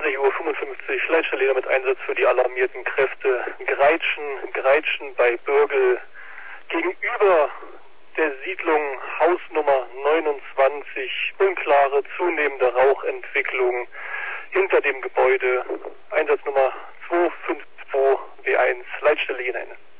20:55 Uhr, Leitstelle mit Einsatz für die alarmierten Kräfte. Greitschen bei Bürgel gegenüber der Siedlung Hausnummer 29. Unklare, zunehmende Rauchentwicklung hinter dem Gebäude. Einsatznummer 252 W1, Leitstelle Jena.